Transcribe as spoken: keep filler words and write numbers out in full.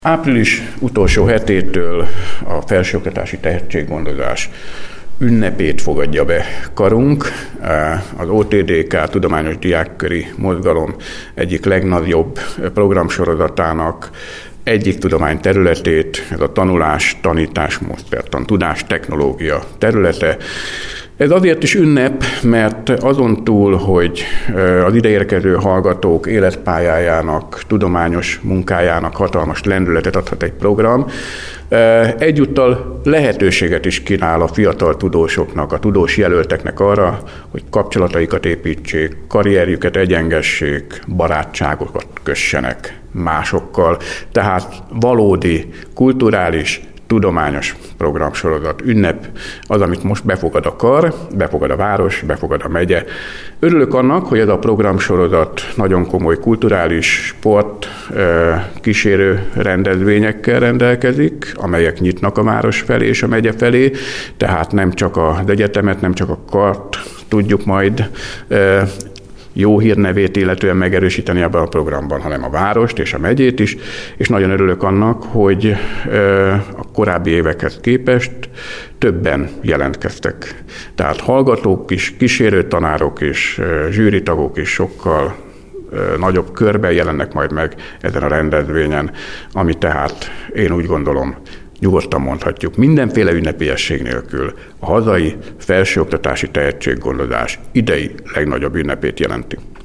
Április utolsó hetétől a felsőoktatási tehetséggondozás ünnepét fogadja be karunk. Az o té dé ká Tudományos Diákköri Mozgalom egyik legnagyobb programsorozatának egyik tudományterületét, ez a tanulás, tanítás, módszertan, tudás, technológia területe. Ez azért is ünnep, mert azon túl, hogy az ideérkező hallgatók életpályájának, tudományos munkájának hatalmas lendületet adhat egy program, egyúttal lehetőséget is kínál a fiatal tudósoknak, a tudós jelölteknek arra, hogy kapcsolataikat építsék, karrierjüket egyengessék, barátságokat kössenek másokkal. Tehát valódi, kulturális, tudományos programsorozat, ünnep az, amit most befogad a kar, befogad a város, befogad a megye. Örülök annak, hogy ez a programsorozat nagyon komoly kulturális, sport, kísérő rendezvényekkel rendelkezik, amelyek nyitnak a város felé és a megye felé, tehát nem csak az egyetemet, nem csak a kart tudjuk majd jó hírnevét illetően megerősíteni ebben a programban, hanem a várost és a megyét is, és nagyon örülök annak, hogy a korábbi évekhez képest többen jelentkeztek. Tehát hallgatók is, kísérőtanárok és zsűritagok is sokkal nagyobb körben jelennek majd meg ezen a rendezvényen, ami tehát én úgy gondolom, nyugodtan mondhatjuk, mindenféle ünnepélyesség nélkül a hazai felsőoktatási tehetséggondozás idei legnagyobb ünnepét jelenti.